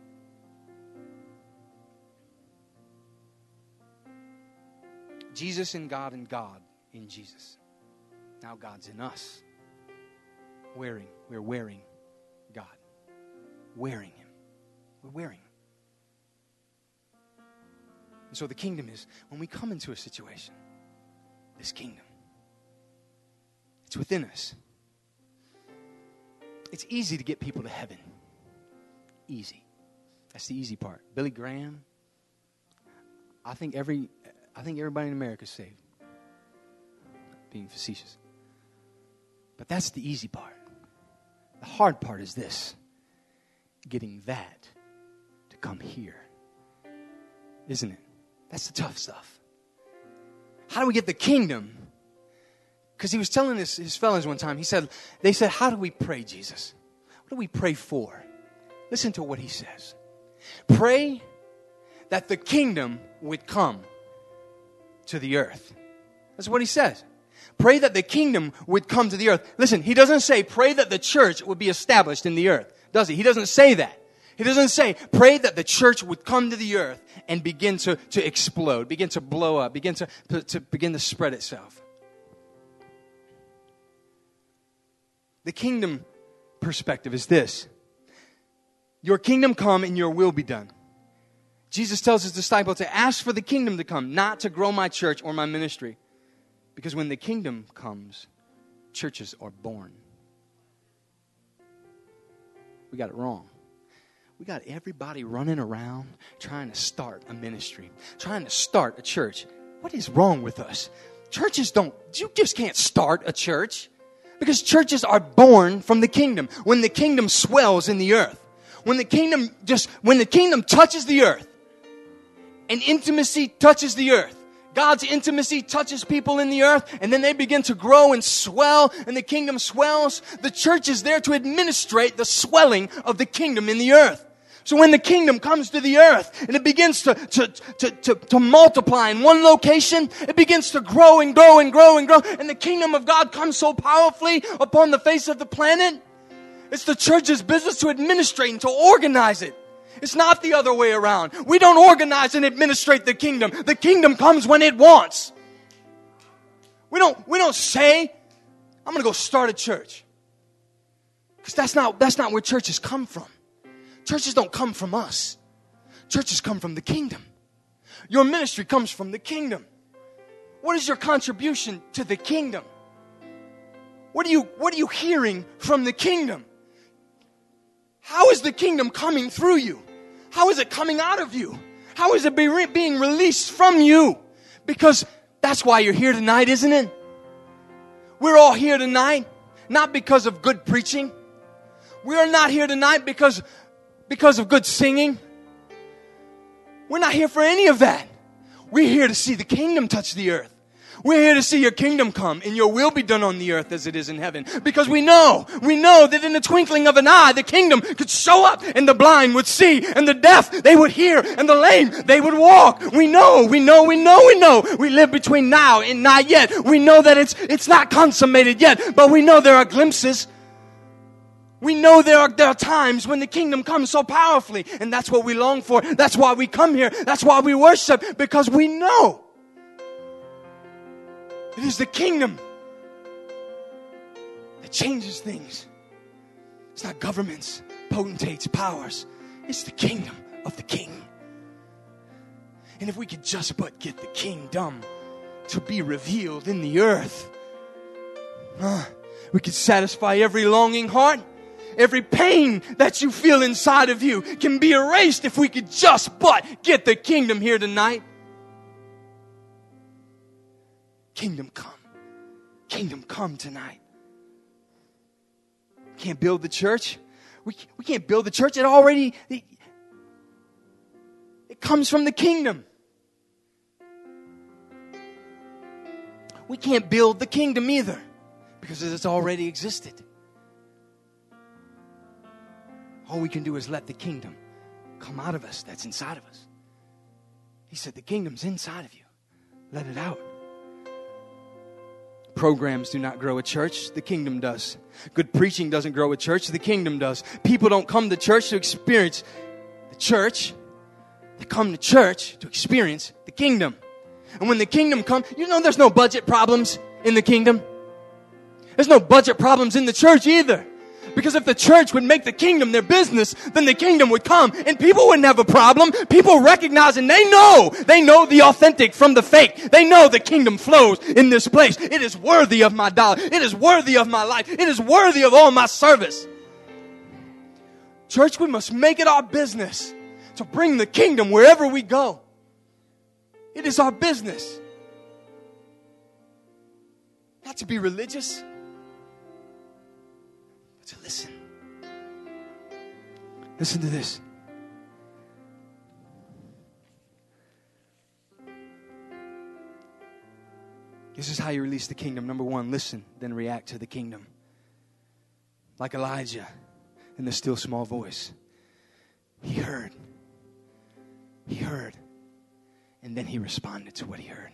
Jesus in God and God in Jesus. Now God's in us. Wearing. We're wearing God. Wearing Him. We're wearing Him. And so the kingdom is, when we come into a situation, this kingdom, it's within us. It's easy to get people to heaven. Easy. That's the easy part. Billy Graham, I think every, I think everybody in America is saved. Being facetious. But that's the easy part. The hard part is this. Getting that to come here. Isn't it? That's the tough stuff. How do we get the kingdom? Because he was telling his, his fellows one time, he said, they said, how do we pray, Jesus? What do we pray for? Listen to what he says. Pray that the kingdom would come to the earth. That's what he says. Pray that the kingdom would come to the earth. Listen, he doesn't say pray that the church would be established in the earth, does he? He doesn't say that. He doesn't say, pray that the church would come to the earth and begin to, to explode, begin to blow up, begin to, to, to begin to spread itself. The kingdom perspective is this. Your kingdom come and your will be done. Jesus tells his disciples to ask for the kingdom to come, not to grow my church or my ministry. Because when the kingdom comes, churches are born. We got it wrong. We got everybody running around trying to start a ministry, trying to start a church. What is wrong with us? Churches don't, you just can't start a church. Because churches are born from the kingdom. When the kingdom swells in the earth. When the kingdom just, when the kingdom touches the earth. And intimacy touches the earth. God's intimacy touches people in the earth, and then they begin to grow and swell, and the kingdom swells. The church is there to administrate the swelling of the kingdom in the earth. So when the kingdom comes to the earth and it begins to, to, to, to, to multiply in one location, it begins to grow and grow and grow and grow, and the kingdom of God comes so powerfully upon the face of the planet. It's the church's business to administrate and to organize it. It's not the other way around. We don't organize and administrate the kingdom. The kingdom comes when it wants. We don't, we don't say, I'm going to go start a church. Because that's not, that's not where churches come from. Churches don't come from us. Churches come from the kingdom. Your ministry comes from the kingdom. What is your contribution to the kingdom? What are you, what are you hearing from the kingdom? How is the kingdom coming through you? How is it coming out of you? How is it be re- being released from you? Because that's why you're here tonight, isn't it? We're all here tonight, not because of good preaching. We are not here tonight because, because of good singing. We're not here for any of that. We're here to see the kingdom touch the earth. We're here to see your kingdom come and your will be done on the earth as it is in heaven. Because we know, we know that in the twinkling of an eye, the kingdom could show up and the blind would see and the deaf, they would hear and the lame, they would walk. We know, we know, we know, we know. We live between now and not yet. We know that it's, it's not consummated yet, but we know there are glimpses. We know there are, there are times when the kingdom comes so powerfully, and that's what we long for. That's why we come here. That's why we worship, because we know it is the kingdom that changes things. It's not governments, potentates, powers. It's the kingdom of the King. And if we could just but get the kingdom to be revealed in the earth, uh, we could satisfy every longing heart. Every pain that you feel inside of you can be erased if we could just but get the kingdom here tonight. Kingdom come. Kingdom come tonight. We can't build the church. We, we can't build the church. It already, it, it comes from the kingdom. we can't build the kingdom either because it's already existed. All we can do is let the kingdom come out of us that's inside of us. He said the kingdom's inside of you. Let it out. Programs do not grow a church. The kingdom does. Good preaching doesn't grow a church. The kingdom does. People don't come to church to experience the church. They come to church to experience the kingdom. And when the kingdom comes, you know there's no budget problems in the kingdom. There's no budget problems in the church either. Because if the church would make the kingdom their business, then the kingdom would come and people wouldn't have a problem. People recognize and they know, they know the authentic from the fake. They know the kingdom flows in this place. It is worthy of my dollar. It is worthy of my life. It is worthy of all my service. Church, we must make it our business to bring the kingdom wherever we go. It is our business. Not to be religious, to listen. Listen to this. This is how you release the kingdom. Number one, listen, then react to the kingdom. Like Elijah in the still small voice. He heard. He heard. And then he responded to what he heard.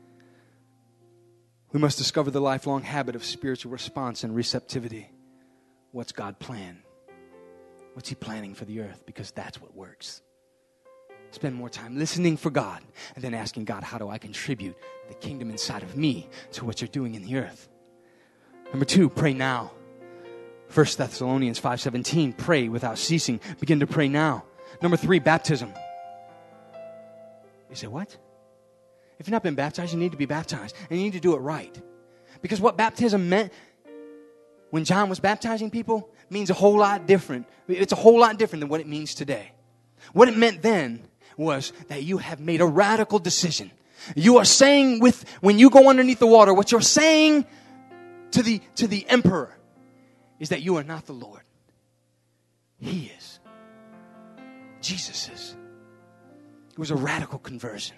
We must discover the lifelong habit of spiritual response and receptivity. What's God plan? What's He planning for the earth? Because that's what works. Spend more time listening for God and then asking God, how do I contribute the kingdom inside of me to what you're doing in the earth? Number two, pray now. First Thessalonians five seventeen, pray without ceasing. Begin to pray now. Number three, baptism. You say, what? If you've not been baptized, you need to be baptized. And you need to do it right. Because what baptism meant when John was baptizing people means a whole lot different. It's a whole lot different than what it means today. What it meant then was that you have made a radical decision. You are saying with, when you go underneath the water, what you're saying to the, to the emperor is that you are not the Lord. He is. Jesus is. It was a radical conversion.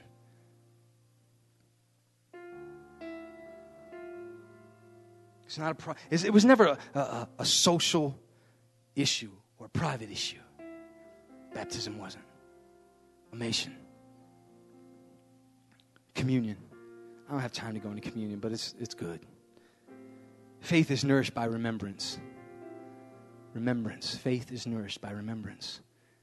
It's not a pro- it was never a, a, a social issue or a private issue. Baptism wasn't. Amation. Communion. I don't have time to go into communion, but it's it's good. Faith is nourished by remembrance. Remembrance. Faith is nourished by remembrance.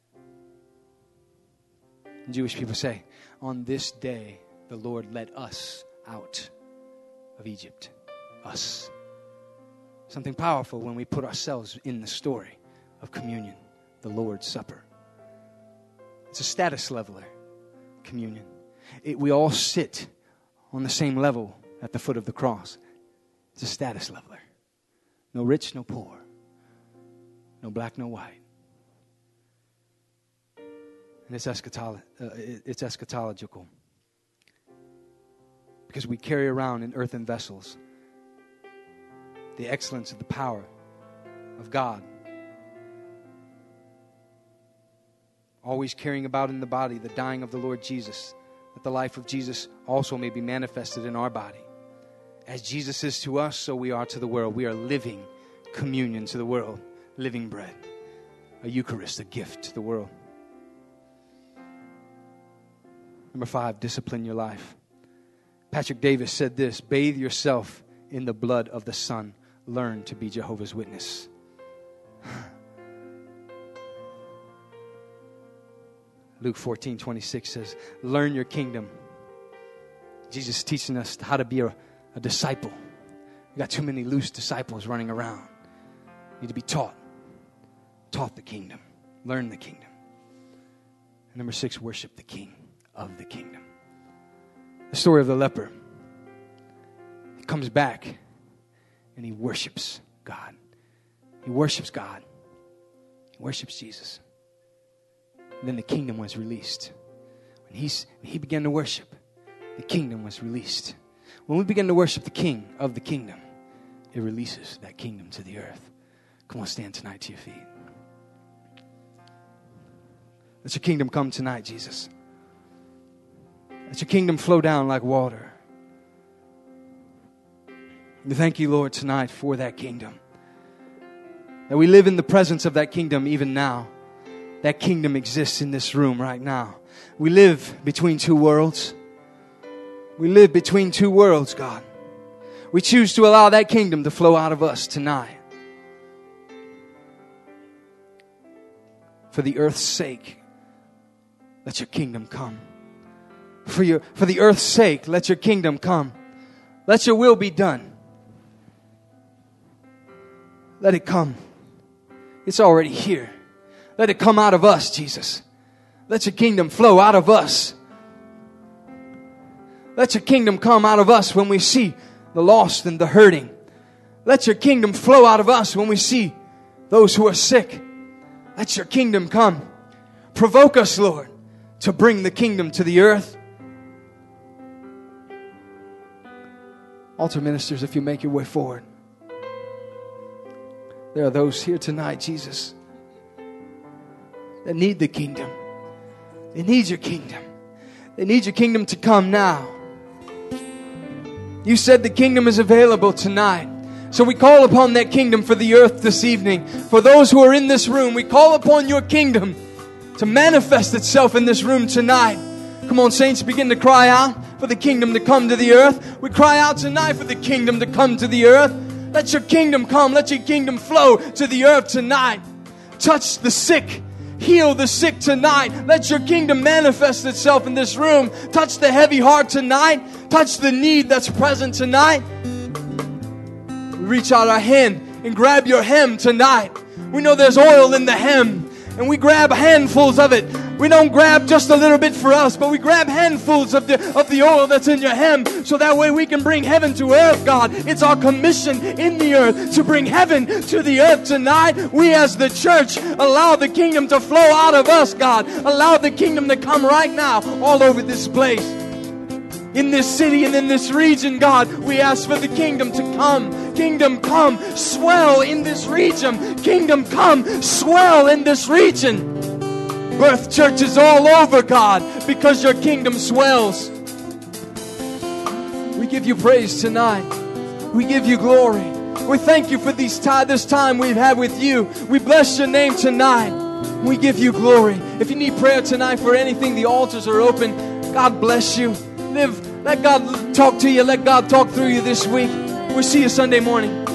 And Jewish people say, on this day, the Lord led us out of Egypt. Us. Something powerful when we put ourselves in the story of communion, the Lord's Supper. It's a status leveler, communion. It, we all sit on the same level at the foot of the cross. It's a status leveler. No rich, no poor. No black, no white. And it's, eschatolo- uh, it's eschatological. Because we carry around in earthen vessels the excellence of the power of God. Always carrying about in the body the dying of the Lord Jesus, that the life of Jesus also may be manifested in our body. As Jesus is to us, so we are to the world. We are living communion to the world, living bread, a Eucharist, a gift to the world. Number five, discipline your life. Patrick Davis said this, bathe yourself in the blood of the Son. Learn to be Jehovah's Witness. Luke fourteen twenty-six says, learn your kingdom. Jesus is teaching us how to be a, a disciple. We got too many loose disciples running around. You need to be taught. Taught the kingdom. Learn the kingdom. And number six, worship the King of the kingdom. The story of the leper. He comes back and he worships God. He worships God. He worships Jesus. And then the kingdom was released. When, he's, when he began to worship, the kingdom was released. When we begin to worship the King of the kingdom, it releases that kingdom to the earth. Come on, stand tonight to your feet. Let your kingdom come tonight, Jesus. Let your kingdom flow down like water. We thank you, Lord, tonight for that kingdom. That we live in the presence of that kingdom even now. That kingdom exists in this room right now. We live between two worlds. We live between two worlds, God. We choose to allow that kingdom to flow out of us tonight. For the earth's sake, let your kingdom come. For your, for the earth's sake, let your kingdom come. Let your will be done. Let it come. It's already here. Let it come out of us, Jesus. Let your kingdom flow out of us. Let your kingdom come out of us when we see the lost and the hurting. Let your kingdom flow out of us when we see those who are sick. Let your kingdom come. Provoke us, Lord, to bring the kingdom to the earth. Altar ministers, if you make your way forward. There are those here tonight, Jesus, that need the kingdom. They need your kingdom. They need your kingdom to come now. You said the kingdom is available tonight. So we call upon that kingdom for the earth this evening. For those who are in this room, we call upon your kingdom to manifest itself in this room tonight. Come on, saints, begin to cry out for the kingdom to come to the earth. We cry out tonight for the kingdom to come to the earth. Let your kingdom come. Let your kingdom flow to the earth tonight. Touch the sick. Heal the sick tonight. Let your kingdom manifest itself in this room. Touch the heavy heart tonight. Touch the need that's present tonight. We reach out our hand and grab your hem tonight. We know there's oil in the hem, and we grab handfuls of it. We don't grab just a little bit for us, but we grab handfuls of the, of the oil that's in your hem, so that way we can bring heaven to earth, God. It's our commission in the earth to bring heaven to the earth tonight. We as the church allow the kingdom to flow out of us, God. Allow the kingdom to come right now all over this place. In this city and in this region, God, we ask for the kingdom to come. Kingdom come, swell in this region. Kingdom come, swell in this region. Birth churches all over, God, because your kingdom swells. We give you praise tonight. We give you glory. We thank you for these t- this time we've had with you. We bless your name tonight. We give you glory. If you need prayer tonight for anything, the altars are open. God bless you. Live. Let God talk to you. Let God talk through you this week. We'll see you Sunday morning.